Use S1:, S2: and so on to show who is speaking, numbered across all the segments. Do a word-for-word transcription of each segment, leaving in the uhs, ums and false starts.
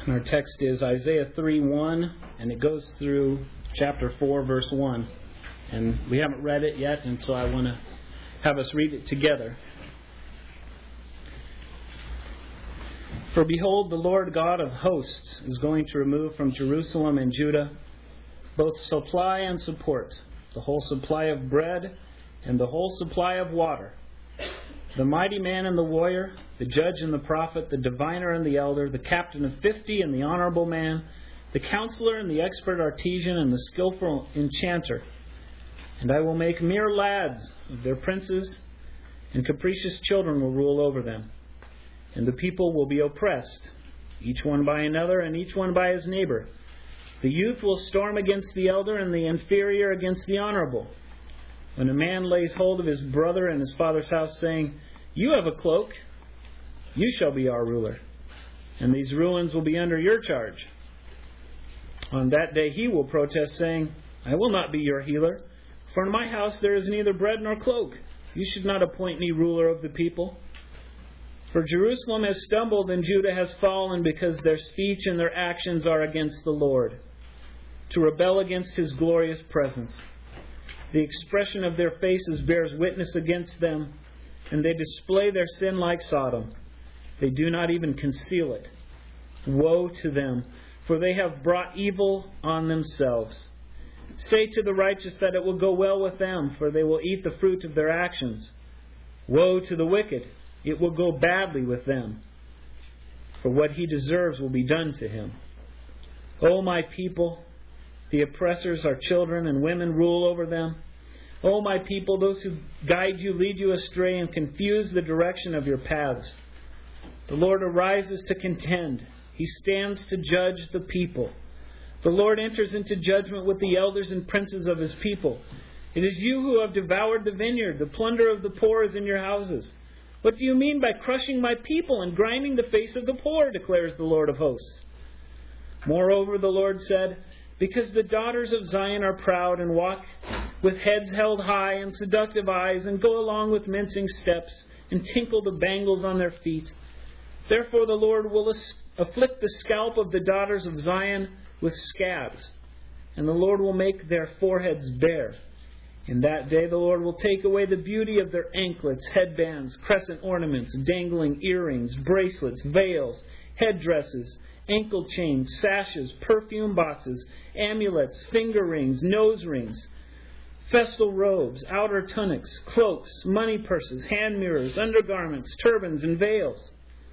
S1: Our text is Isaiah three one, and it goes through chapter four, verse one. And we haven't read it yet, and so I want to have us read it together. For behold, the Lord God of hosts is going to remove from Jerusalem and Judah both supply and support, the whole supply of bread and the whole supply of water, the mighty man and the warrior, the judge and the prophet, the diviner and the elder, the captain of fifty and the honorable man, the counselor and the expert artisan and the skillful enchanter. And I will make mere lads of their princes, and capricious children will rule over them. And the people will be oppressed, each one by another, and each one by his neighbor. The youth will storm against the elder, and the inferior against the honorable. When a man lays hold of his brother in his father's house, saying, "You have a cloak, you shall be our ruler, and these ruins will be under your charge." On that day he will protest, saying, "I will not be your healer, for in my house there is neither bread nor cloak. You should not appoint me ruler of the people." For Jerusalem has stumbled and Judah has fallen, because their speech and their actions are against the Lord, to rebel against His glorious presence. The expression of their faces bears witness against them, and they display their sin like Sodom. They do not even conceal it. Woe to them, for they have brought evil on themselves. Say to the righteous that it will go well with them, for they will eat the fruit of their actions. Woe to the wicked, it will go badly with them, for what he deserves will be done to him. O my people, the oppressors are children, and women rule over them. O my people, those who guide you lead you astray and confuse the direction of your paths. The Lord arises to contend. He stands to judge the people. The Lord enters into judgment with the elders and princes of His people. It is you who have devoured the vineyard. The plunder of the poor is in your houses. What do you mean by crushing my people and grinding the face of the poor, declares the Lord of hosts. Moreover, the Lord said, because the daughters of Zion are proud and walk with heads held high and seductive eyes, and go along with mincing steps and tinkle the bangles on their feet. Therefore the Lord will afflict the scalp of the daughters of Zion with scabs, and the Lord will make their foreheads bare. In that day the Lord will take away the beauty of their anklets, headbands, crescent ornaments, dangling earrings, bracelets, veils, headdresses, ankle chains, sashes, perfume boxes, amulets, finger rings, nose rings, festal robes, outer tunics, cloaks, money purses, hand mirrors, undergarments, turbans, and veils.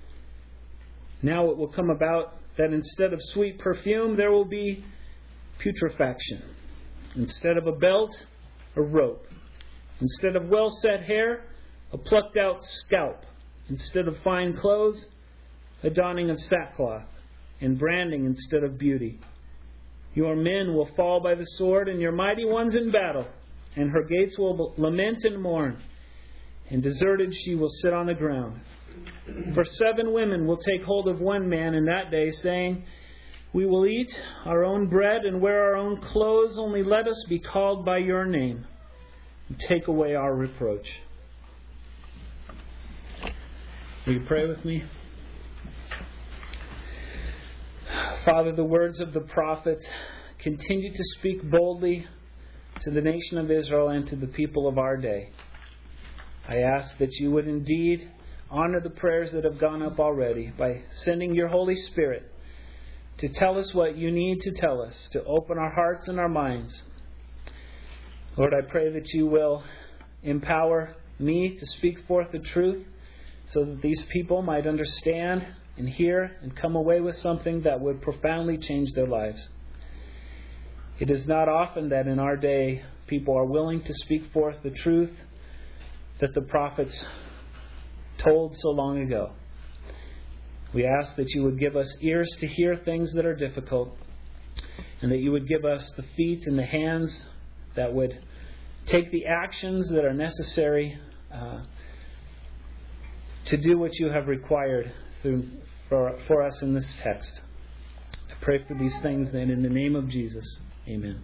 S1: Now it will come about that instead of sweet perfume there will be putrefaction. Instead of a belt, a rope. Instead of well-set hair, a plucked-out scalp. Instead of fine clothes, a donning of sackcloth, and branding instead of beauty. Your men will fall by the sword, and your mighty ones in battle, and her gates will lament and mourn, and deserted she will sit on the ground. For seven women will take hold of one man in that day, saying, we will eat our own bread and wear our own clothes, only let us be called by your name, and take away our reproach. Will you pray with me? Father, the words of the prophet continue to speak boldly to the nation of Israel and to the people of our day. I ask that you would indeed honor the prayers that have gone up already by sending your Holy Spirit to tell us what you need to tell us, to open our hearts and our minds. Lord, I pray that you will empower me to speak forth the truth so that these people might understand and hear and come away with something that would profoundly change their lives. It is not often that in our day people are willing to speak forth the truth that the prophets told so long ago. We ask that you would give us ears to hear things that are difficult, and that you would give us the feet and the hands that would take the actions that are necessary uh, to do what you have required through, for, for us in this text. I pray for these things then in the name of Jesus. Amen.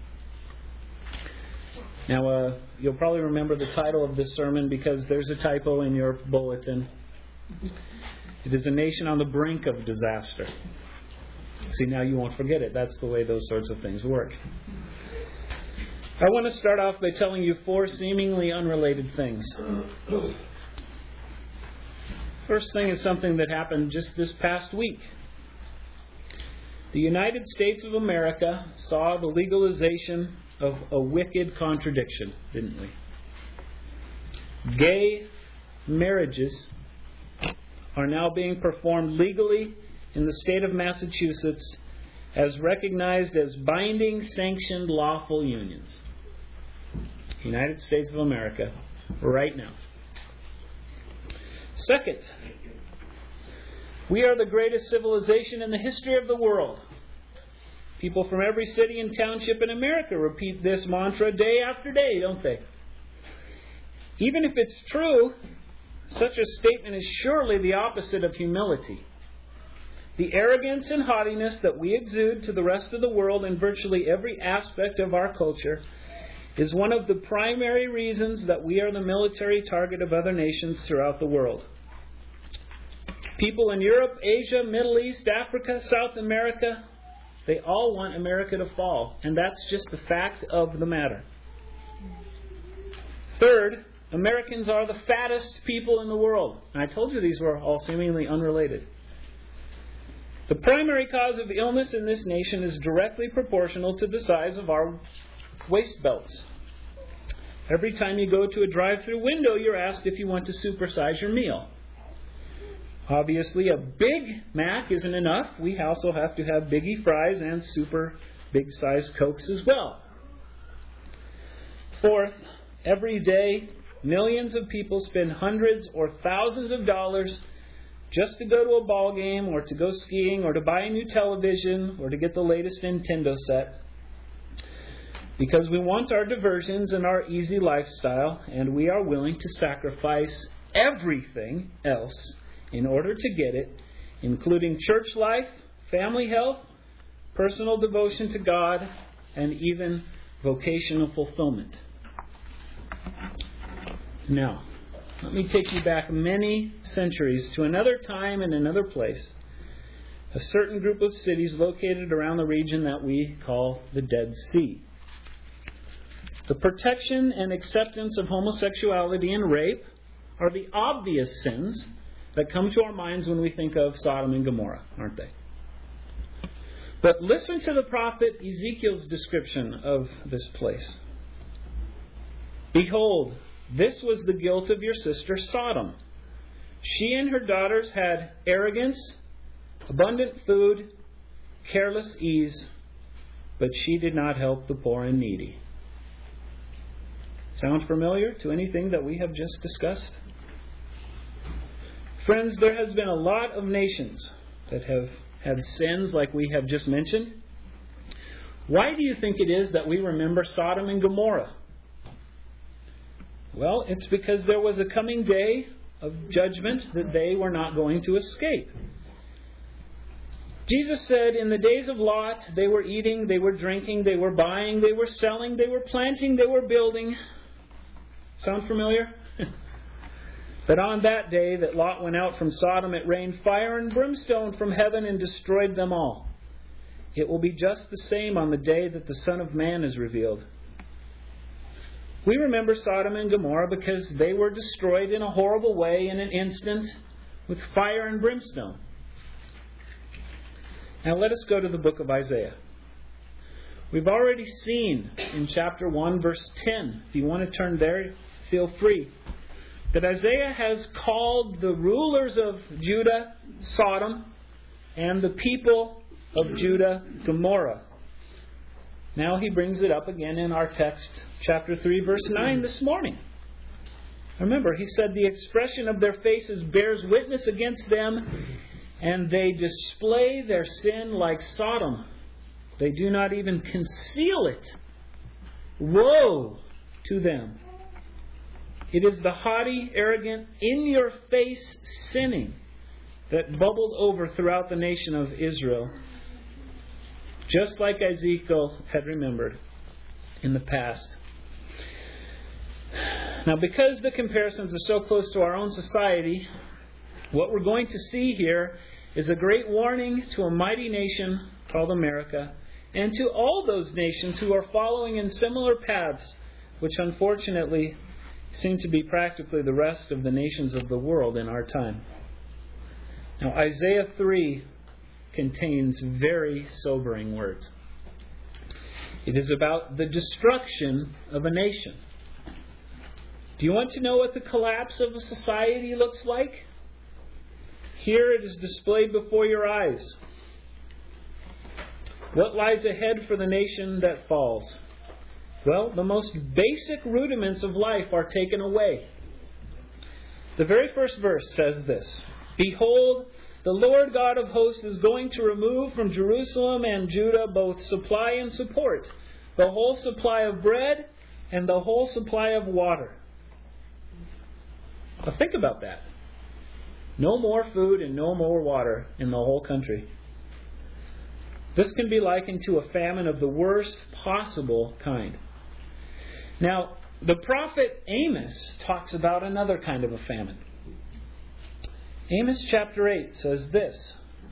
S1: Now, uh, you'll probably remember the title of this sermon because there's a typo in your bulletin. It is a nation on the brink of disaster. See, now you won't forget it. That's the way those sorts of things work. I want to start off by telling you four seemingly unrelated things. First thing is something that happened just this past week. The United States of America saw the legalization of a wicked contradiction, didn't we? Gay marriages are now being performed legally in the state of Massachusetts as recognized as binding, sanctioned, lawful unions. United States of America, right now. Second, we are the greatest civilization in the history of the world. People from every city and township in America repeat this mantra day after day, don't they? Even if it's true, such a statement is surely the opposite of humility. The arrogance and haughtiness that we exude to the rest of the world in virtually every aspect of our culture is one of the primary reasons that we are the military target of other nations throughout the world. People in Europe, Asia, Middle East, Africa, South America, they all want America to fall. And that's just the fact of the matter. Third, Americans are the fattest people in the world. And I told you these were all seemingly unrelated. The primary cause of illness in this nation is directly proportional to the size of our waist belts. Every time you go to a drive-through window, you're asked if you want to supersize your meal. Obviously, a Big Mac isn't enough. We also have to have biggie fries and super big-sized Cokes as well. Fourth, every day, millions of people spend hundreds or thousands of dollars just to go to a ball game or to go skiing or to buy a new television or to get the latest Nintendo set. Because we want our diversions and our easy lifestyle, and we are willing to sacrifice everything else in order to get it, including church life, family health, personal devotion to God, and even vocational fulfillment. Now, let me take you back many centuries to another time and another place. A certain group of cities located around the region that we call the Dead Sea. The protection and acceptance of homosexuality and rape are the obvious sins that come to our minds when we think of Sodom and Gomorrah, aren't they? But listen to the prophet Ezekiel's description of this place. Behold, this was the guilt of your sister Sodom. She and her daughters had arrogance, abundant food, careless ease, but she did not help the poor and needy. Sound familiar to anything that we have just discussed? Friends, there has been a lot of nations that have had sins like we have just mentioned. Why do you think it is that we remember Sodom and Gomorrah? Well, it's because there was a coming day of judgment that they were not going to escape. Jesus said in the days of Lot, they were eating, they were drinking, they were buying, they were selling, they were planting, they were building. Sound familiar? But on that day that Lot went out from Sodom, it rained fire and brimstone from heaven and destroyed them all. It will be just the same on the day that the Son of Man is revealed. We remember Sodom and Gomorrah because they were destroyed in a horrible way in an instant with fire and brimstone. Now let us go to the book of Isaiah. We've already seen in chapter one, verse ten. If you want to turn there, feel free. That Isaiah has called the rulers of Judah Sodom and the people of Judah Gomorrah. Now he brings it up again in our text, chapter three, verse nine this morning. Remember, he said the expression of their faces bears witness against them, and they display their sin like Sodom. They do not even conceal it. Woe to them. It is the haughty, arrogant, in-your-face sinning that bubbled over throughout the nation of Israel, just like Ezekiel had remembered in the past. Now, because the comparisons are so close to our own society, what we're going to see here is a great warning to a mighty nation called America, and to all those nations who are following in similar paths, which unfortunately seem to be practically the rest of the nations of the world in our time. Now, Isaiah three contains very sobering words. It is about the destruction of a nation. Do you want to know what the collapse of a society looks like? Here it is displayed before your eyes. What lies ahead for the nation that falls? Well, the most basic rudiments of life are taken away. The very first verse says this: "Behold, the Lord God of hosts is going to remove from Jerusalem and Judah both supply and support, the whole supply of bread and the whole supply of water." Now think about that. No more food and no more water in the whole country. This can be likened to a famine of the worst possible kind. Now, the prophet Amos talks about another kind of a famine. Amos chapter eight says this.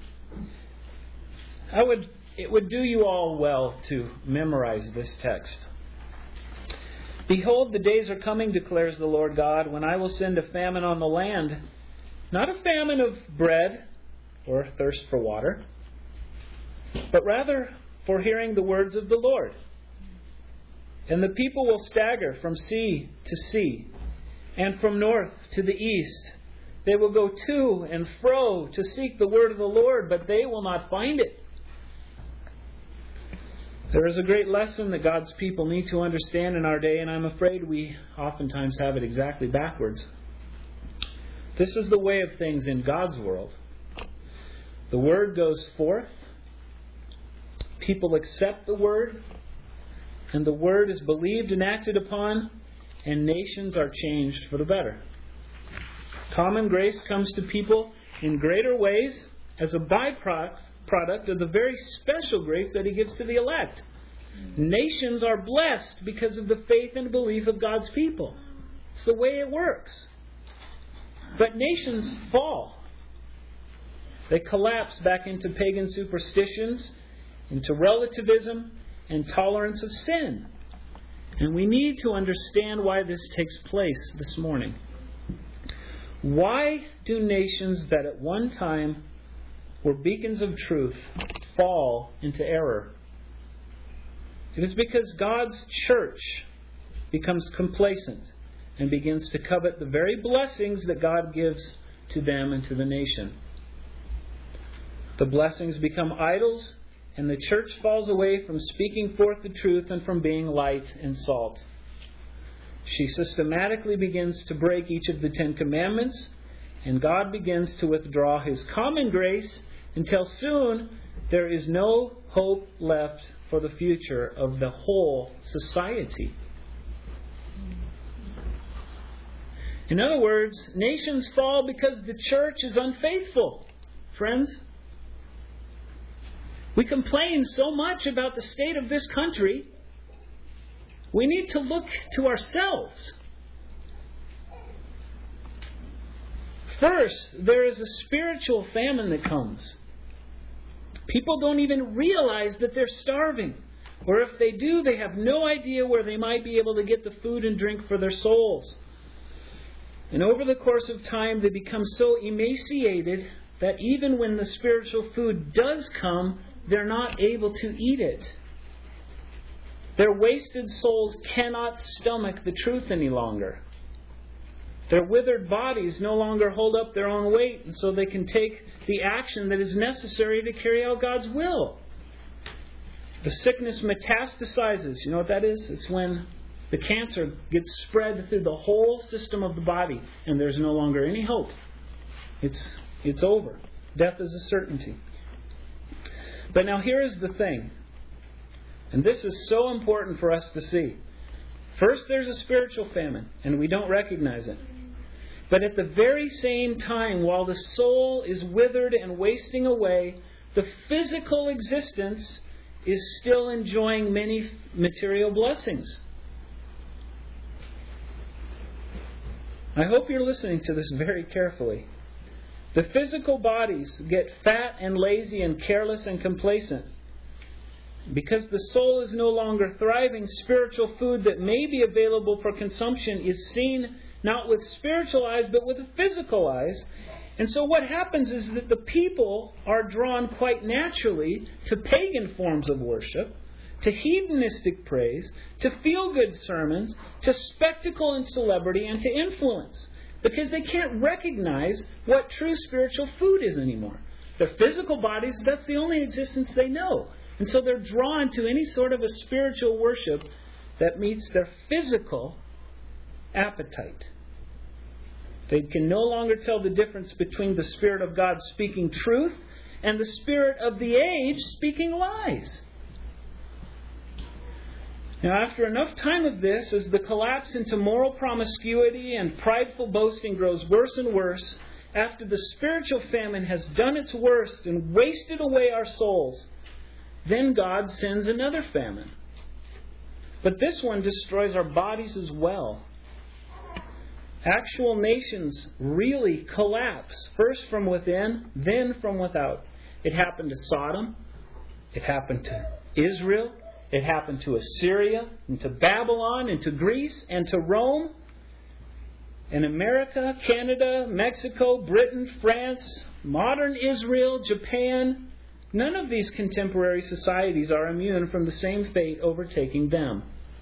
S1: I would, it would do you all well to memorize this text. "Behold, the days are coming, declares the Lord God, when I will send a famine on the land, not a famine of bread or thirst for water, but rather for hearing the words of the Lord. And the people will stagger from sea to sea, and from north to the east. They will go to and fro to seek the word of the Lord, but they will not find it." There is a great lesson that God's people need to understand in our day, and I'm afraid we oftentimes have it exactly backwards. This is the way of things in God's world. The word goes forth, people accept the word, and the word is believed and acted upon, and nations are changed for the better. Common grace comes to people in greater ways as a byproduct product of the very special grace that He gives to the elect. Nations are blessed because of the faith and belief of God's people. It's the way it works. But nations fall. They collapse back into pagan superstitions, into relativism, and tolerance of sin. And we need to understand why this takes place this morning. Why do nations that at one time were beacons of truth fall into error? It is because God's church becomes complacent and begins to covet the very blessings that God gives to them and to the nation. The blessings become idols, and the church falls away from speaking forth the truth and from being light and salt. She systematically begins to break each of the Ten Commandments, and God begins to withdraw His common grace until soon there is no hope left for the future of the whole society. In other words, nations fall because the church is unfaithful. Friends, we complain so much about the state of this country. We need to look to ourselves. First, there is a spiritual famine that comes. People don't even realize that they're starving. Or if they do, they have no idea where they might be able to get the food and drink for their souls. And over the course of time, they become so emaciated that even when the spiritual food does come, they're not able to eat it. Their wasted souls cannot stomach the truth any longer. Their withered bodies no longer hold up their own weight, and so they can take the action that is necessary to carry out God's will. The sickness metastasizes. You know what that is? It's when the cancer gets spread through the whole system of the body, and there's no longer any hope. It's, it's over. Death is a certainty. But now here is the thing. And this is so important for us to see. First, there's a spiritual famine, and we don't recognize it. But at the very same time, while the soul is withered and wasting away, the physical existence is still enjoying many material blessings. I hope you're listening to this very carefully. The physical bodies get fat and lazy and careless and complacent, Because the soul is no longer thriving, spiritual food that may be available for consumption is seen not with spiritual eyes, but with physical eyes. And so what happens is that the people are drawn quite naturally to pagan forms of worship, to hedonistic praise, to feel-good sermons, to spectacle and celebrity, and to influence. Because they can't recognize what true spiritual food is anymore. Their physical bodies, that's the only existence they know. And so they're drawn to any sort of a spiritual worship that meets their physical appetite. They can no longer tell the difference between the Spirit of God speaking truth and the spirit of the age speaking lies. Now, after enough time of this, as the collapse into moral promiscuity and prideful boasting grows worse and worse, after the spiritual famine has done its worst and wasted away our souls, then God sends another famine. But this one destroys our bodies as well. Actual nations really collapse, first from within, then from without. It happened to Sodom. It happened to Israel. It happened to Assyria, and to Babylon, and to Greece, and to Rome. And America, Canada, Mexico, Britain, France, modern Israel, Japan, none of these contemporary societies are immune from the same fate overtaking them.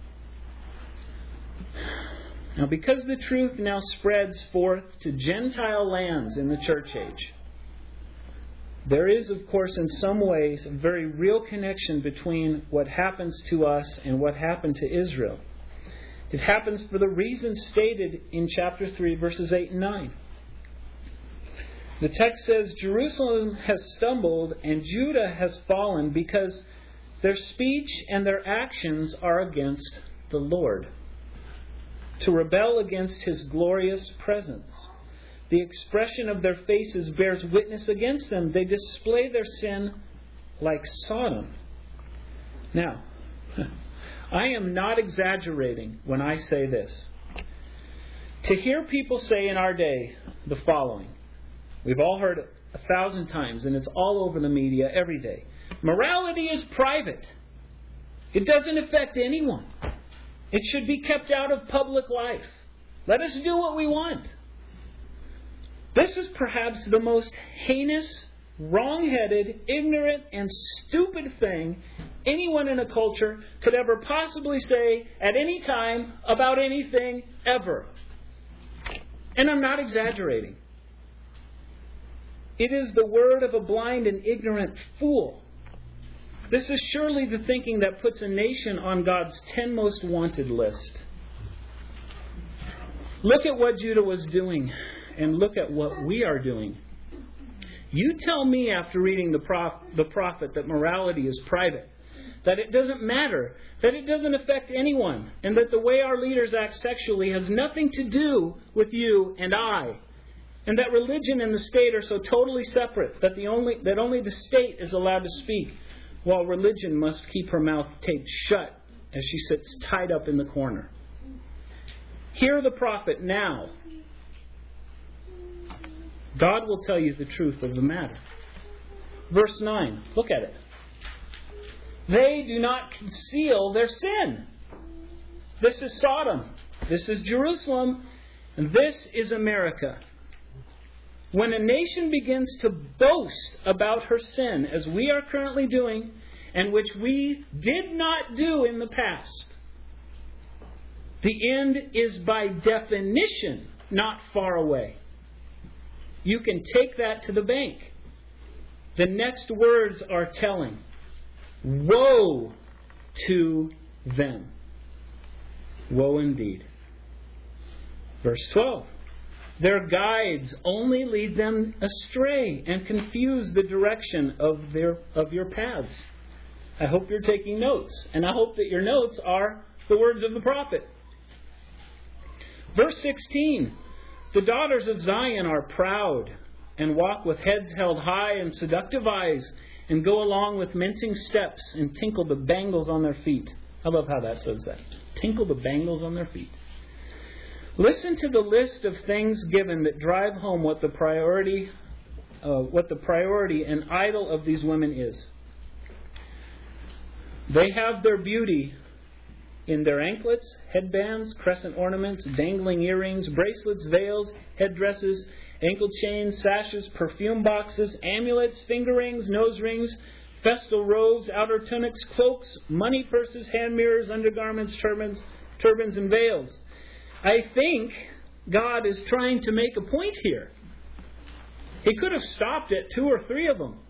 S1: Now, because the truth now spreads forth to Gentile lands in the church age, there is, of course, in some ways, a very real connection between what happens to us and what happened to Israel. It happens for the reasons stated in chapter three, verses eight and nine. The text says, Jerusalem has stumbled and Judah has fallen because their speech and their actions are against the Lord, to rebel against His glorious presence. The expression of their faces bears witness against them. They display their sin like Sodom. Now, I am not exaggerating when I say this. To hear people say in our day the following, we've all heard it a thousand times, and it's all over the media every day. Morality is private. It doesn't affect anyone. It should be kept out of public life. Let us do what we want. This is perhaps the most heinous, wrong-headed, ignorant, and stupid thing anyone in a culture could ever possibly say at any time about anything ever. And I'm not exaggerating. It is the word of a blind and ignorant fool. This is surely the thinking that puts a nation on God's ten most wanted list. Look at what Judah was doing, and look at what we are doing. You tell me after reading the, prof- the prophet that morality is private, that it doesn't matter, that it doesn't affect anyone, and that the way our leaders act sexually has nothing to do with you and I, and that religion and the state are so totally separate that the only that only the state is allowed to speak, while religion must keep her mouth taped shut as she sits tied up in the corner. Hear the prophet now. God will tell you the truth of the matter. Verse nine, look at it. They do not conceal their sin. This is Sodom. This is Jerusalem. And this is America. When a nation begins to boast about her sin, as we are currently doing, and which we did not do in the past, the end is by definition not far away. You can take that to the bank. The next words are telling. Woe to them. Woe indeed. Verse twelve. Their guides only lead them astray and confuse the direction of their of your paths. I hope you're taking notes, and I hope that your notes are the words of the prophet. Verse sixteen. The daughters of Zion are proud and walk with heads held high and seductive eyes and go along with mincing steps and tinkle the bangles on their feet. I love how that says that. Tinkle the bangles on their feet. Listen to the list of things given that drive home what the priority, uh, what the priority and idol of these women is. They have their beauty in their anklets, headbands, crescent ornaments, dangling earrings, bracelets, veils, headdresses, ankle chains, sashes, perfume boxes, amulets, finger rings, nose rings, festal robes, outer tunics, cloaks, money purses, hand mirrors, undergarments, turbans, turbans, and veils. I think God is trying to make a point here. He could have stopped at two or three of them.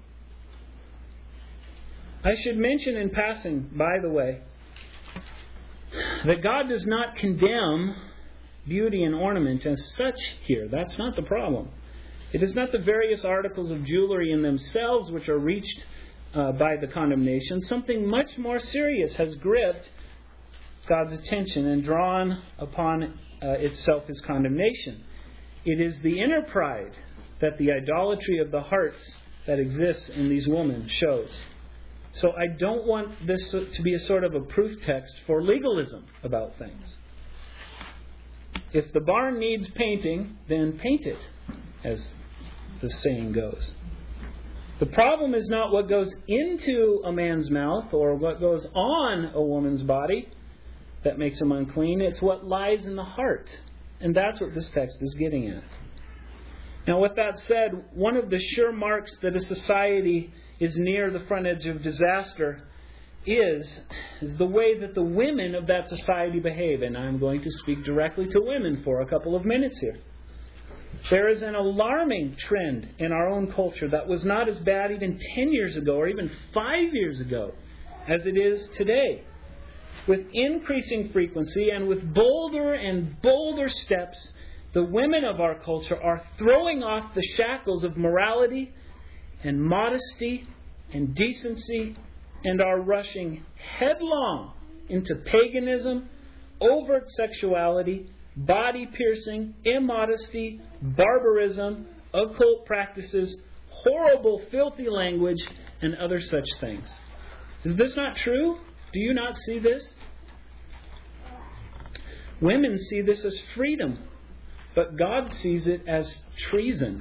S1: I should mention in passing, by the way, that God does not condemn beauty and ornament as such here. That's not the problem. It is not the various articles of jewelry in themselves which are reached uh, by the condemnation. Something much more serious has gripped God's attention and drawn upon uh, itself His condemnation. It is the inner pride that the idolatry of the hearts that exists in these women shows. So I don't want this to be a sort of a proof text for legalism about things. If the barn needs painting, then paint it, as the saying goes. The problem is not what goes into a man's mouth or what goes on a woman's body that makes him unclean. It's what lies in the heart. And that's what this text is getting at. Now, with that said, one of the sure marks that a society is near the front edge of disaster is, is the way that the women of that society behave. And I'm going to speak directly to women for a couple of minutes here. There is an alarming trend in our own culture that was not as bad even ten years ago or even five years ago as it is today. With increasing frequency and with bolder and bolder steps, the women of our culture are throwing off the shackles of morality and modesty and decency and are rushing headlong into paganism, overt sexuality, body piercing, immodesty, barbarism, occult practices, horrible, filthy language, and other such things. Is this not true? Do you not see this? Women see this as freedom, but God sees it as treason.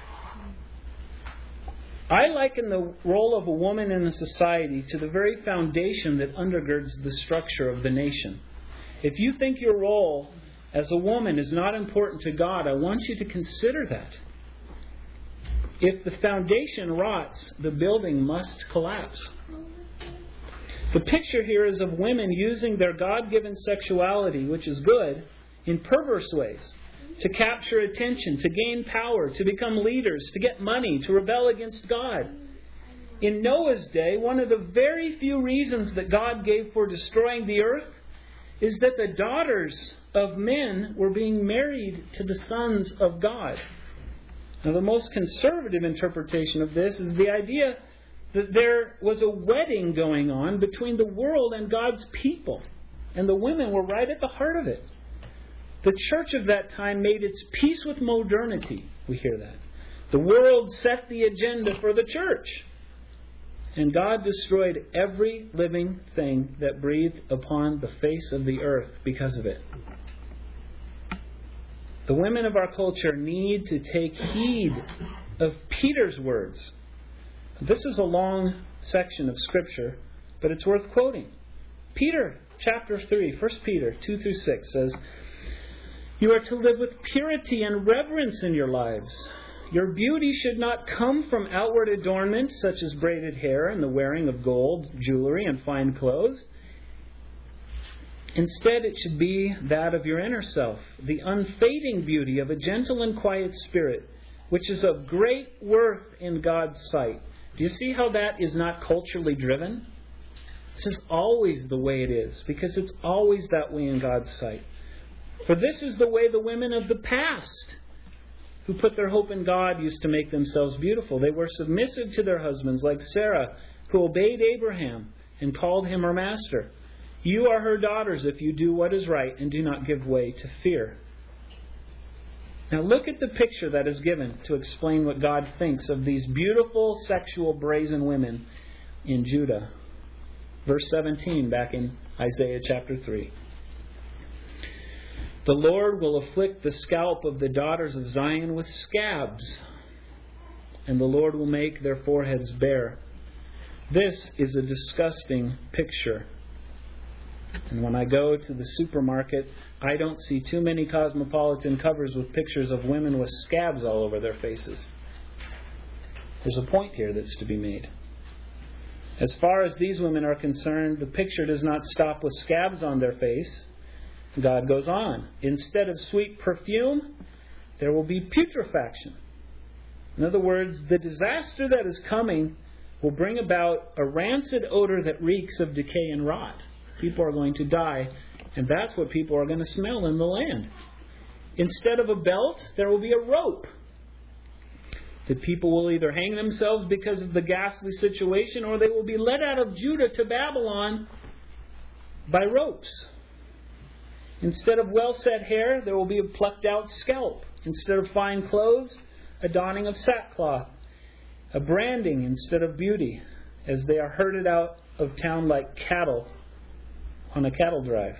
S1: I liken the role of a woman in a society to the very foundation that undergirds the structure of the nation. If you think your role as a woman is not important to God, I want you to consider that. If the foundation rots, the building must collapse. The picture here is of women using their God-given sexuality, which is good, in perverse ways. To capture attention, to gain power, to become leaders, to get money, to rebel against God. In Noah's day, one of the very few reasons that God gave for destroying the earth is that the daughters of men were being married to the sons of God. Now, the most conservative interpretation of this is the idea that there was a wedding going on between the world and God's people, and the women were right at the heart of it. The church of that time made its peace with modernity. We hear that. The world set the agenda for the church. And God destroyed every living thing that breathed upon the face of the earth because of it. The women of our culture need to take heed of Peter's words. This is a long section of Scripture, but it's worth quoting. Peter, chapter three, First Peter two through six says, "You are to live with purity and reverence in your lives. Your beauty should not come from outward adornment, such as braided hair and the wearing of gold, jewelry, and fine clothes. Instead, it should be that of your inner self, the unfading beauty of a gentle and quiet spirit, which is of great worth in God's sight." Do you see how that is not culturally driven? This is always the way it is, because it's always that way in God's sight. For this is the way the women of the past, who put their hope in God, used to make themselves beautiful. They were submissive to their husbands, like Sarah, who obeyed Abraham and called him her master. You are her daughters if you do what is right and do not give way to fear. Now look at the picture that is given to explain what God thinks of these beautiful, sexual, brazen women in Judah. Verse seventeen, back in Isaiah chapter three. "The Lord will afflict the scalp of the daughters of Zion with scabs, and the Lord will make their foreheads bare. This is a disgusting picture. And when I go to the supermarket, I don't see too many Cosmopolitan covers with pictures of women with scabs all over their faces. There's a point here that's to be made. As far as these women are concerned, the picture does not stop with scabs on their face. God goes on. Instead of sweet perfume, there will be putrefaction. In other words, the disaster that is coming will bring about a rancid odor that reeks of decay and rot. People are going to die, and that's what people are going to smell in the land. Instead of a belt, there will be a rope. The people will either hang themselves because of the ghastly situation, or they will be led out of Judah to Babylon by ropes. Instead of well-set hair, there will be a plucked out scalp. Instead of fine clothes, a donning of sackcloth. A branding instead of beauty, as they are herded out of town like cattle on a cattle drive.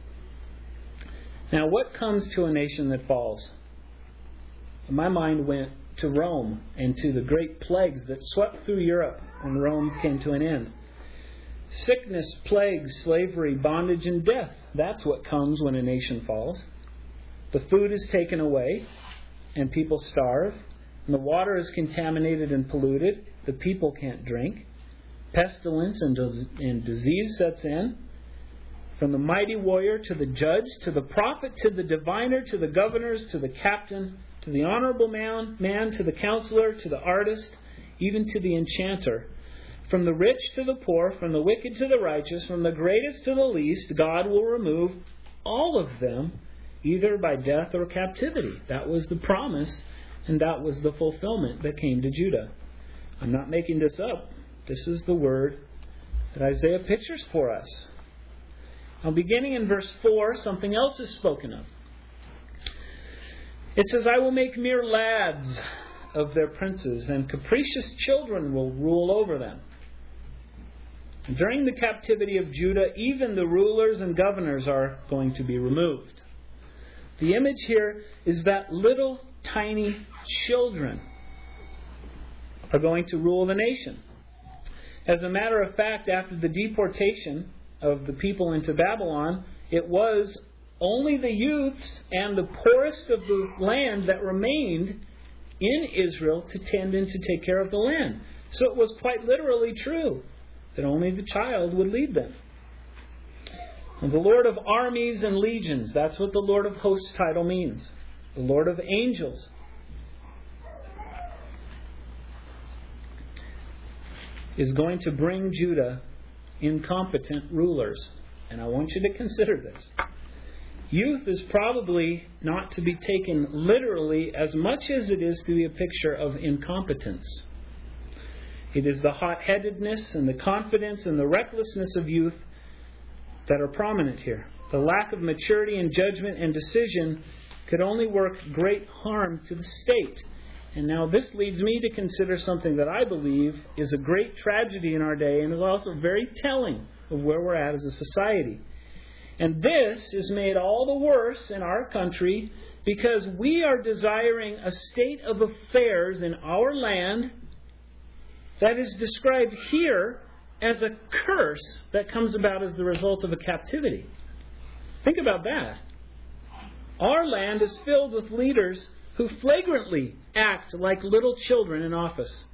S1: Now, what comes to a nation that falls? My mind went to Rome and to the great plagues that swept through Europe when Rome came to an end. Sickness, plagues, slavery, bondage, and death. That's what comes when a nation falls. The food is taken away, and people starve. And the water is contaminated and polluted. The people can't drink. Pestilence and, and disease sets in. From the mighty warrior to the judge, to the prophet, to the diviner, to the governors, to the captain, to the honorable man, man, to the counselor, to the artist, even to the enchanter. From the rich to the poor, from the wicked to the righteous, from the greatest to the least, God will remove all of them, either by death or captivity. That was the promise, and that was the fulfillment that came to Judah. I'm not making this up. This is the word that Isaiah pictures for us. Now, beginning in verse four, something else is spoken of. It says, I will make mere lads of their princes, and capricious children will rule over them. During the captivity of Judah, even the rulers and governors are going to be removed. The image here is that little tiny children are going to rule the nation. As a matter of fact, after the deportation of the people into Babylon, it was only the youths and the poorest of the land that remained in Israel to tend and to take care of the land. So it was quite literally true that only the child would lead them. And the Lord of armies and legions, that's what the Lord of hosts title means. The Lord of angels. Is going to bring Judah incompetent rulers. And I want you to consider this. Youth is probably not to be taken literally as much as it is to be a picture of incompetence. It is the hot-headedness and the confidence and the recklessness of youth that are prominent here. The lack of maturity and judgment and decision could only work great harm to the state. And now this leads me to consider something that I believe is a great tragedy in our day and is also very telling of where we're at as a society. And this is made all the worse in our country because we are desiring a state of affairs in our land that is described here as a curse that comes about as the result of a captivity. Think about that. Our land is filled with leaders who flagrantly act like little children in office.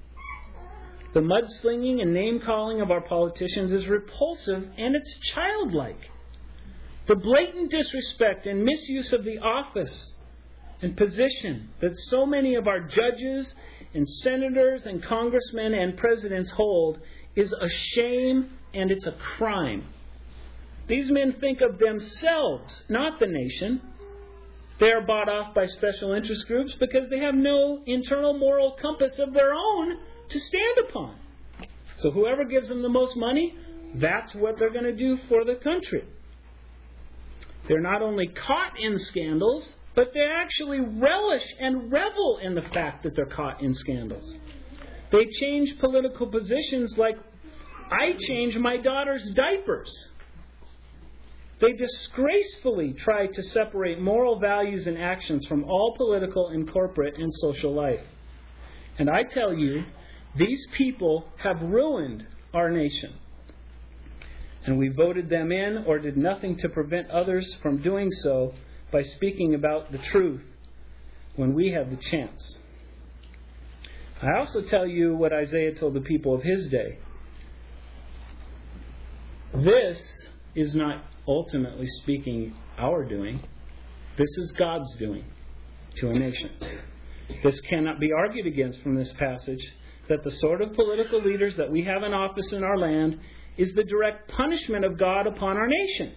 S1: The mudslinging and name-calling of our politicians is repulsive and it's childlike. The blatant disrespect and misuse of the office and position that so many of our judges and senators and congressmen and presidents hold is a shame and it's a crime. These men think of themselves, not the nation. They are bought off by special interest groups because they have no internal moral compass of their own to stand upon. So whoever gives them the most money, that's what they're going to do for the country. They're not only caught in scandals, but they actually relish and revel in the fact that they're caught in scandals. They change political positions like I change my daughter's diapers. They disgracefully try to separate moral values and actions from all political and corporate and social life. And I tell you, These people have ruined our nation. And we voted them in or did nothing to prevent others from doing so by speaking about the truth when we had the chance. I also tell you what Isaiah told the people of his day. This is not ultimately speaking our doing. This is God's doing to a nation. This cannot be argued against from this passage, that the sort of political leaders that we have in office in our land is the direct punishment of God upon our nation.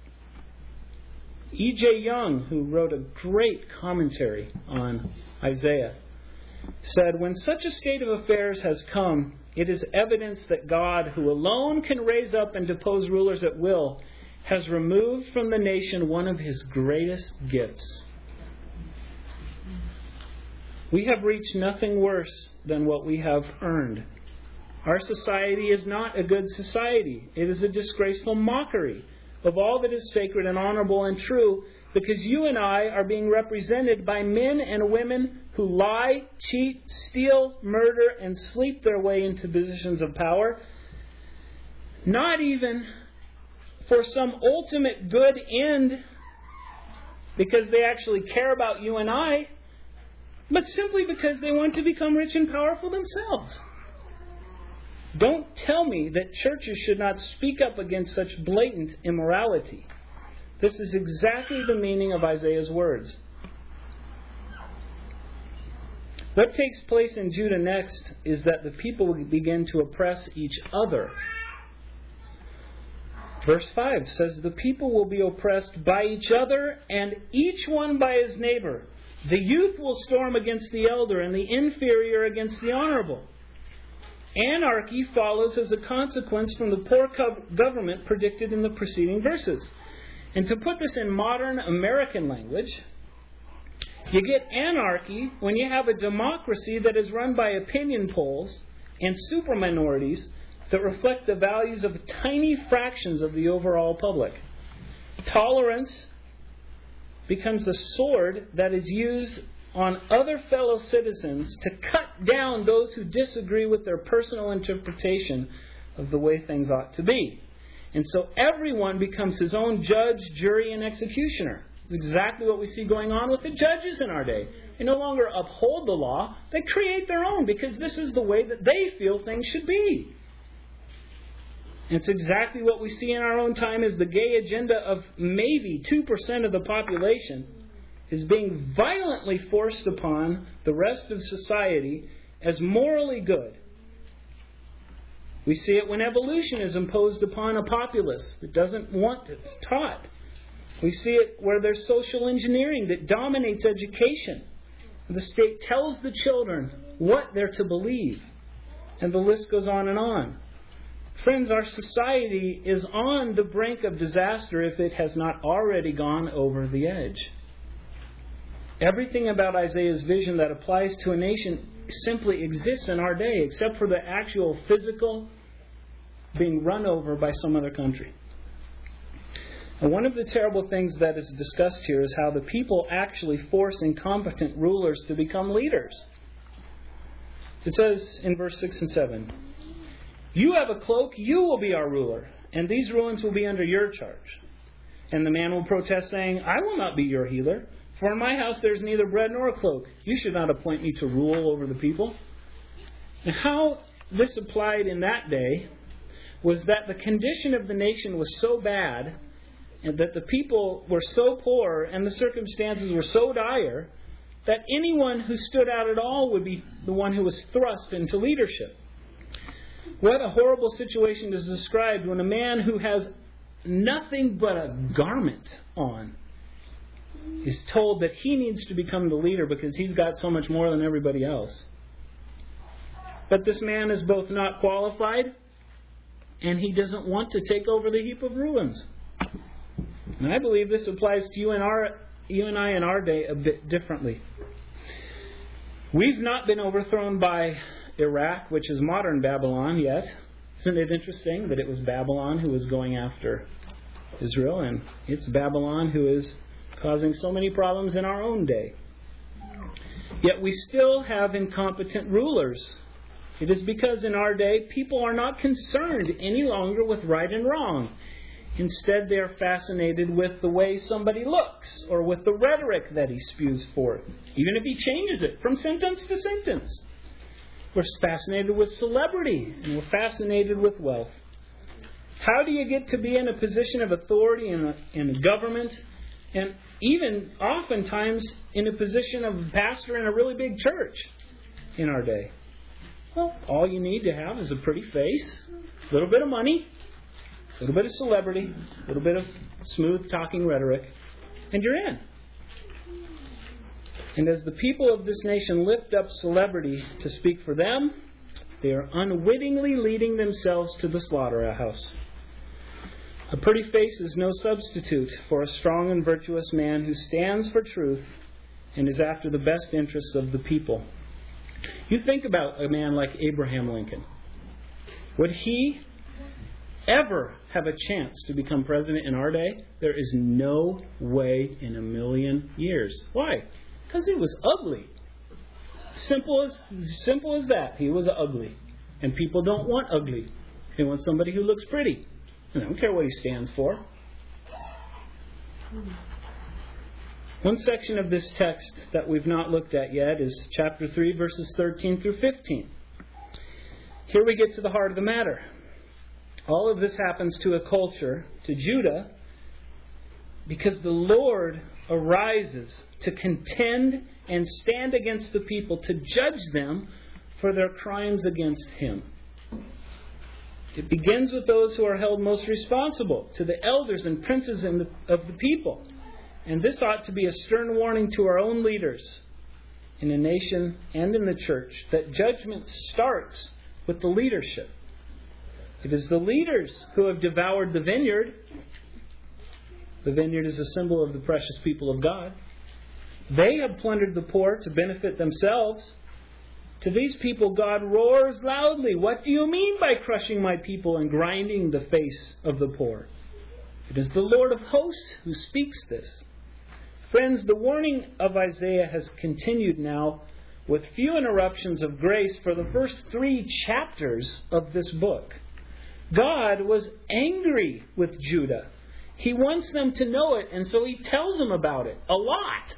S1: E J Young, who wrote a great commentary on Isaiah, said, "When such a state of affairs has come, it is evidence that God, who alone can raise up and depose rulers at will, has removed from the nation one of his greatest gifts." We have reached nothing worse than what we have earned. Our society is not a good society. It is a disgraceful mockery of all that is sacred and honorable and true, because you and I are being represented by men and women who lie, cheat, steal, murder, and sleep their way into positions of power, not even for some ultimate good end, because they actually care about you and I, but simply because they want to become rich and powerful themselves. Don't tell me that churches should not speak up against such blatant immorality. This is exactly the meaning of Isaiah's words. What takes place in Judah next is that the people begin to oppress each other. Verse five says, "The people will be oppressed by each other, and each one by his neighbor. The youth will storm against the elder, and the inferior against the honorable." Anarchy follows as a consequence from the poor government predicted in the preceding verses. And to put this in modern American language, you get anarchy when you have a democracy that is run by opinion polls and super minorities that reflect the values of tiny fractions of the overall public. Tolerance becomes a sword that is used on other fellow citizens to cut down those who disagree with their personal interpretation of the way things ought to be. And so everyone becomes his own judge, jury, and executioner. It's exactly what we see going on with the judges in our day. They no longer uphold the law, they create their own, because this is the way that they feel things should be. And it's exactly what we see in our own time as the gay agenda of maybe two percent of the population is being violently forced upon the rest of society as morally good. We see it when evolution is imposed upon a populace that doesn't want it taught. We see it where there's social engineering that dominates education. The state tells the children what they're to believe. And the list goes on and on. Friends, our society is on the brink of disaster if it has not already gone over the edge. Everything about Isaiah's vision that applies to a nation simply exists in our day, except for the actual physical being run over by some other country. And one of the terrible things that is discussed here is how the people actually force incompetent rulers to become leaders. It says in verse six and seven, "You have a cloak, you will be our ruler, and these ruins will be under your charge." And the man will protest, saying, "I will not be your healer. For in my house there is neither bread nor a cloak. You should not appoint me to rule over the people." And how this applied in that day was that the condition of the nation was so bad, and that the people were so poor, and the circumstances were so dire, that anyone who stood out at all would be the one who was thrust into leadership. What a horrible situation is described when a man who has nothing but a garment on is told that he needs to become the leader because he's got so much more than everybody else. But this man is both not qualified and he doesn't want to take over the heap of ruins. And I believe this applies to you and our, you and I in our day a bit differently. We've not been overthrown by Iraq, which is modern Babylon, yet. Isn't it interesting that it was Babylon who was going after Israel, and it's Babylon who is causing so many problems in our own day. Yet we still have incompetent rulers It is because in our day, people are not concerned any longer with right and wrong. Instead, they are fascinated with the way somebody looks or with the rhetoric that he spews forth, even if he changes it from sentence to sentence. We're fascinated with celebrity, and we're fascinated with wealth. How do you get to be in a position of authority in a, in a government, and even oftentimes in a position of pastor in a really big church in our day? Well, all you need to have is a pretty face, a little bit of money, a little bit of celebrity, a little bit of smooth talking rhetoric, and you're in. And as the people of this nation lift up celebrity to speak for them, they are unwittingly leading themselves to the slaughterhouse. A pretty face is no substitute for a strong and virtuous man who stands for truth and is after the best interests of the people. You think about a man like Abraham Lincoln. Would he ever have a chance to become president in our day? There is no way in a million years. Why? Because he was ugly. Simple as simple as that. He was ugly. And people don't want ugly. They want somebody who looks pretty. And I don't care what he stands for. One section of this text that we've not looked at yet is chapter three, verses thirteen through fifteen. Here we get to the heart of the matter. All of this happens to a culture, to Judah, because the Lord arises to contend and stand against the people, to judge them for their crimes against Him. It begins with those who are held most responsible, to the elders and princes in the, of the people. And this ought to be a stern warning to our own leaders in a nation and in the church, that judgment starts with the leadership. It is the leaders who have devoured the vineyard. The vineyard is a symbol of the precious people of God. They have plundered the poor to benefit themselves. To these people, God roars loudly, "What do you mean by crushing my people and grinding the face of the poor?" It is the Lord of hosts who speaks this. Friends, the warning of Isaiah has continued now with few interruptions of grace for the first three chapters of this book. God was angry with Judah. He wants them to know it, and so He tells them about it a lot.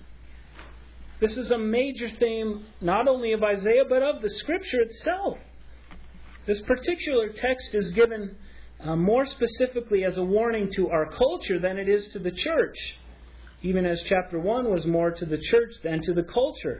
S1: This is a major theme not only of Isaiah, but of the Scripture itself. This particular text is given uh, more specifically as a warning to our culture than it is to the church, even as chapter one was more to the church than to the culture.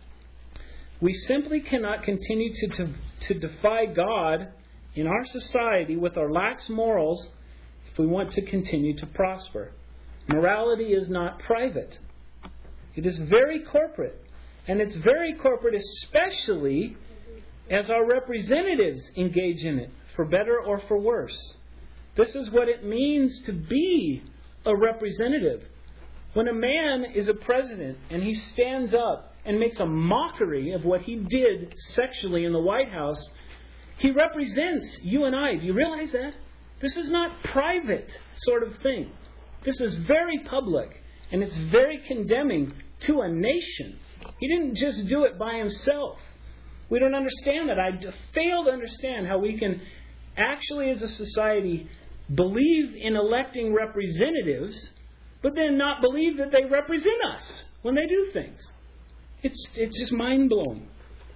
S1: We simply cannot continue to, to, to defy God in our society with our lax morals if we want to continue to prosper. Morality is not private. It is very corporate. And it's very corporate especially as our representatives engage in it, for better or for worse. This is what it means to be a representative. When a man is a president and he stands up and makes a mockery of what he did sexually in the White House, he represents you and I. Do you realize that? This is not private sort of thing. This is very public, and it's very condemning to a nation. He didn't just do it by himself. We don't understand that. I fail to understand how we can actually, as a society, believe in electing representatives, but then not believe that they represent us when they do things. It's, it's just mind-blowing.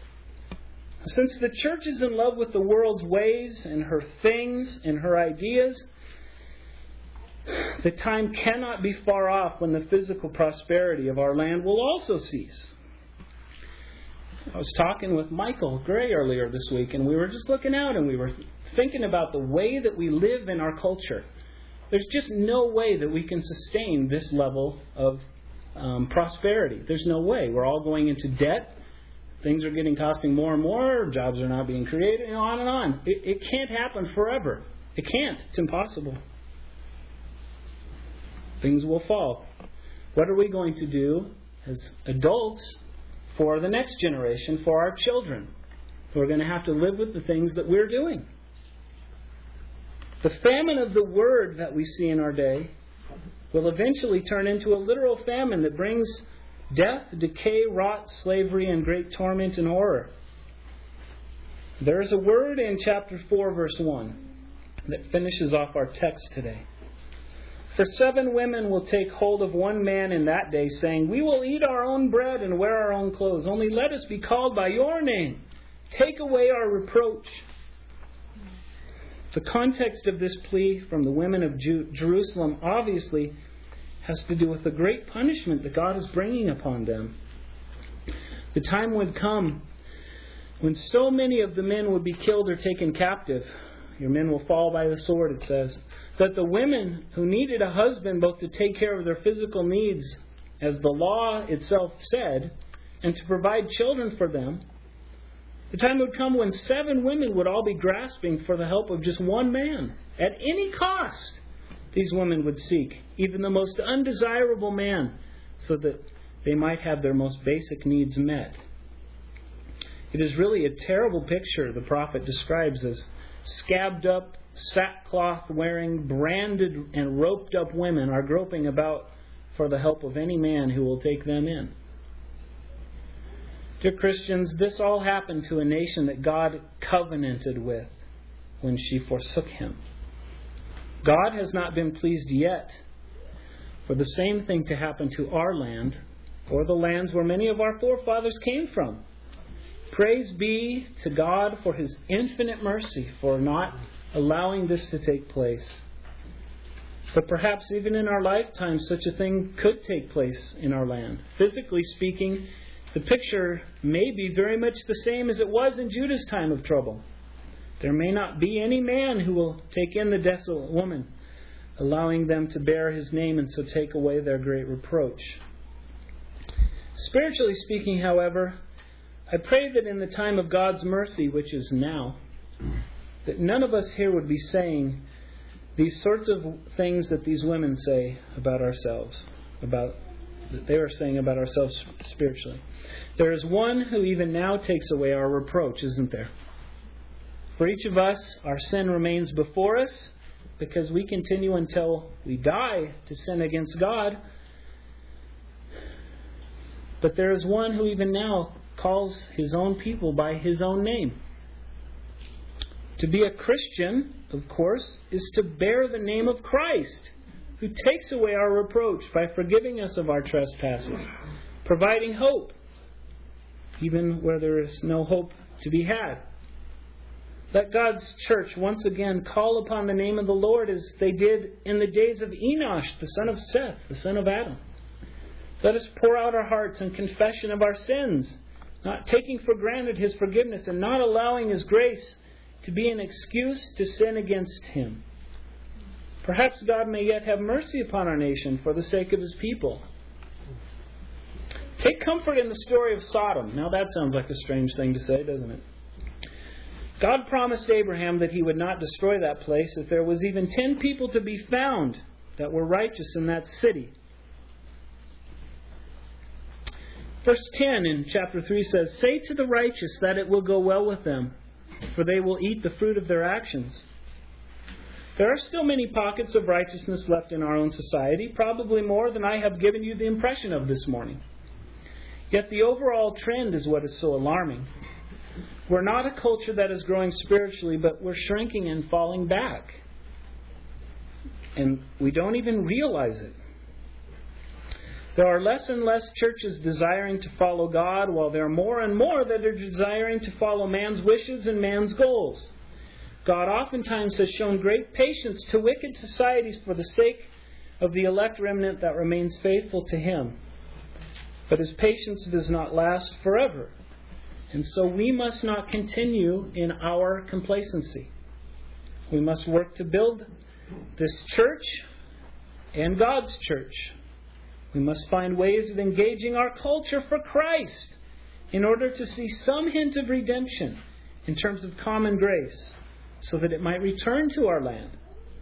S1: Since the church is in love with the world's ways and her things and her ideas, the time cannot be far off when the physical prosperity of our land will also cease. I was talking with Michael Gray earlier this week, and we were just looking out and we were thinking about the way that we live in our culture. There's just no way that we can sustain this level of um, prosperity. There's no way. We're all going into debt. Things are getting costing more and more. Jobs are not being created, and on and on. It, it can't happen forever. It can't. It's impossible. Things will fall. What are we going to do as adults for the next generation, for our children, who are going to have to live with the things that we're doing? The famine of the word that we see in our day will eventually turn into a literal famine that brings death, decay, rot, slavery, and great torment and horror. There is a word in chapter four, verse one, that finishes off our text today. For seven women will take hold of one man in that day, saying, we will eat our own bread and wear our own clothes. Only let us be called by your name. Take away our reproach. The context of this plea from the women of Ju- Jerusalem obviously has to do with the great punishment that God is bringing upon them. The time would come when so many of the men would be killed or taken captive. Your men will fall by the sword, it says. That the women who needed a husband both to take care of their physical needs, as the law itself said, and to provide children for them, the time would come when seven women would all be grasping for the help of just one man. At any cost, these women would seek even the most undesirable man so that they might have their most basic needs met. It is really a terrible picture the prophet describes as scabbed up, sackcloth wearing, branded and roped up women are groping about for the help of any man who will take them in. Dear Christians, this all happened to a nation that God covenanted with when she forsook Him. God has not been pleased yet for the same thing to happen to our land or the lands where many of our forefathers came from. Praise be to God for His infinite mercy for not allowing this to take place. But perhaps even in our lifetime, such a thing could take place in our land. Physically speaking, the picture may be very much the same as it was in Judah's time of trouble. There may not be any man who will take in the desolate woman, allowing them to bear his name and so take away their great reproach. Spiritually speaking, however, I pray that in the time of God's mercy, which is now, that none of us here would be saying these sorts of things that these women say about ourselves, about that they are saying about ourselves spiritually. There is one who even now takes away our reproach, isn't there? For each of us, our sin remains before us because we continue until we die to sin against God. But there is one who even now calls His own people by His own name. To be a Christian, of course, is to bear the name of Christ, who takes away our reproach by forgiving us of our trespasses, providing hope, even where there is no hope to be had. Let God's church once again call upon the name of the Lord as they did in the days of Enosh, the son of Seth, the son of Adam. Let us pour out our hearts in confession of our sins, not taking for granted His forgiveness and not allowing His grace to be an excuse to sin against Him. Perhaps God may yet have mercy upon our nation for the sake of His people. Take comfort in the story of Sodom. Now that sounds like a strange thing to say, doesn't it? God promised Abraham that He would not destroy that place if there was even ten people to be found that were righteous in that city. Verse ten in chapter three says, say to the righteous that it will go well with them, for they will eat the fruit of their actions. There are still many pockets of righteousness left in our own society, probably more than I have given you the impression of this morning. Yet the overall trend is what is so alarming. We're not a culture that is growing spiritually, but we're shrinking and falling back. And we don't even realize it. There are less and less churches desiring to follow God, while there are more and more that are desiring to follow man's wishes and man's goals. God oftentimes has shown great patience to wicked societies for the sake of the elect remnant that remains faithful to Him. But His patience does not last forever. And so we must not continue in our complacency. We must work to build this church and God's church. We must find ways of engaging our culture for Christ in order to see some hint of redemption in terms of common grace so that it might return to our land.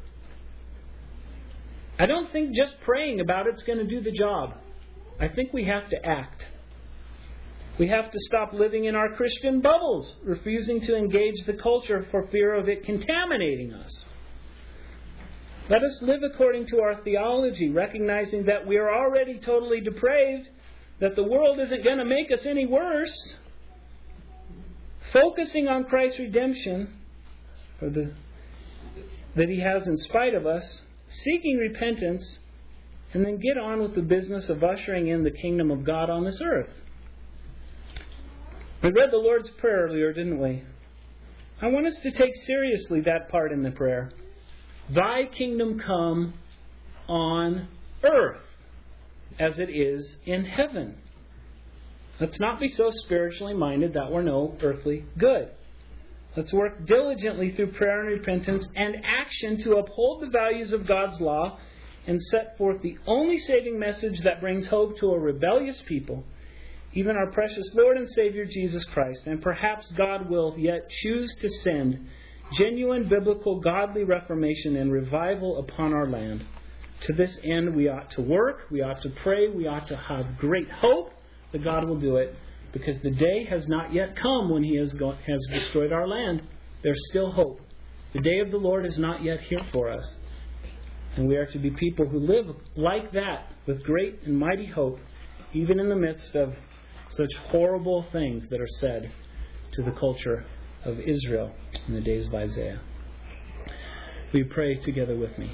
S1: I don't think just praying about it's going to do the job. I think we have to act. We have to stop living in our Christian bubbles, refusing to engage the culture for fear of it contaminating us. Let us live according to our theology, recognizing that we are already totally depraved, that the world isn't going to make us any worse. focusing on Christ's redemption, or the that He has in spite of us, seeking repentance, and then get on with the business of ushering in the kingdom of God on this earth. We read the Lord's Prayer earlier, didn't we? I want us to take seriously that part in the prayer. Thy kingdom come on earth as it is in heaven. Let's not be so spiritually minded that we're no earthly good. Let's work diligently through prayer and repentance and action to uphold the values of God's law and set forth the only saving message that brings hope to a rebellious people, even our precious Lord and Savior Jesus Christ. And perhaps God will yet choose to send genuine biblical godly reformation and revival upon our land. To this end we ought to work, we ought to pray, we ought to have great hope that God will do it, because the day has not yet come when He has, go- has destroyed our land. There's still hope. The day of the Lord is not yet here for us. And we are to be people who live like that, with great and mighty hope, even in the midst of such horrible things that are said to the culture of Israel in the days of Isaiah. Will you pray together with me?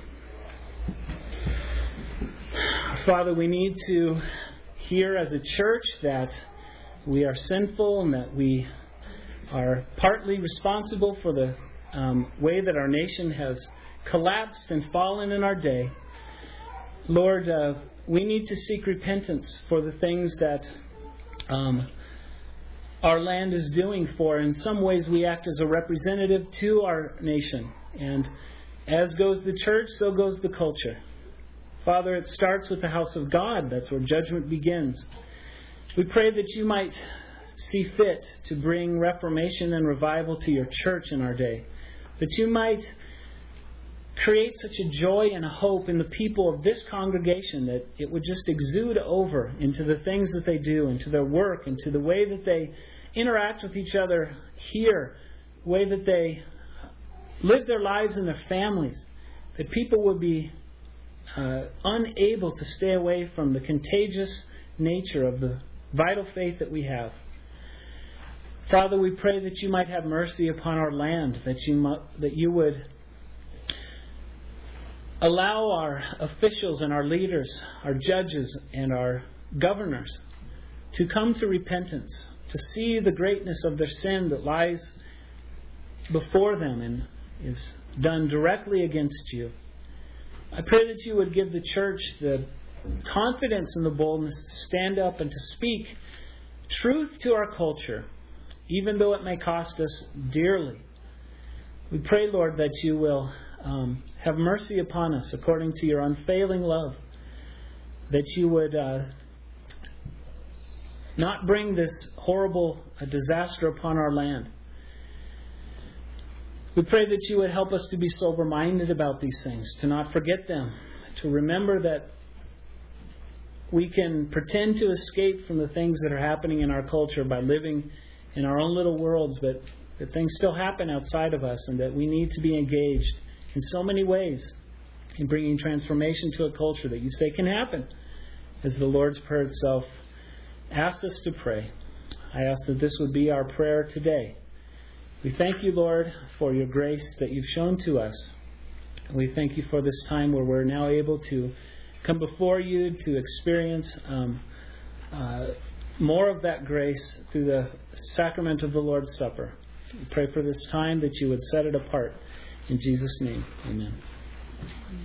S1: Father, we need to hear as a church that we are sinful and that we are partly responsible for the um, way that our nation has collapsed and fallen in our day. Lord, uh, we need to seek repentance for the things that um, our land is doing for. In some ways we act as a representative to our nation. And as goes the church, so goes the culture. Father, it starts with the house of God. That's where judgment begins. We pray that You might see fit to bring reformation and revival to Your church in our day. That You might create such a joy and a hope in the people of this congregation that it would just exude over into the things that they do, into their work, into the way that they interact with each other here, the way that they live their lives and their families. That people would be uh, unable to stay away from the contagious nature of the vital faith that we have. Father, we pray that You might have mercy upon our land, that You might, that You would allow our officials and our leaders, our judges and our governors to come to repentance, to see the greatness of their sin that lies before them and is done directly against You. I pray that You would give the church the confidence and the boldness to stand up and to speak truth to our culture, even though it may cost us dearly. We pray, Lord, that You will um, have mercy upon us according to Your unfailing love, that You would uh, not bring this horrible uh, disaster upon our land. We pray that You would help us to be sober-minded about these things, to not forget them, to remember that we can pretend to escape from the things that are happening in our culture by living in our own little worlds, but that things still happen outside of us and that we need to be engaged in so many ways in bringing transformation to a culture that You say can happen, as the Lord's Prayer itself asks us to pray. I ask that this would be our prayer today. We thank You, Lord, for Your grace that You've shown to us. And we thank You for this time where we're now able to come before You to experience um, uh, more of that grace through the sacrament of the Lord's Supper. We pray for this time that You would set it apart. In Jesus' name, amen.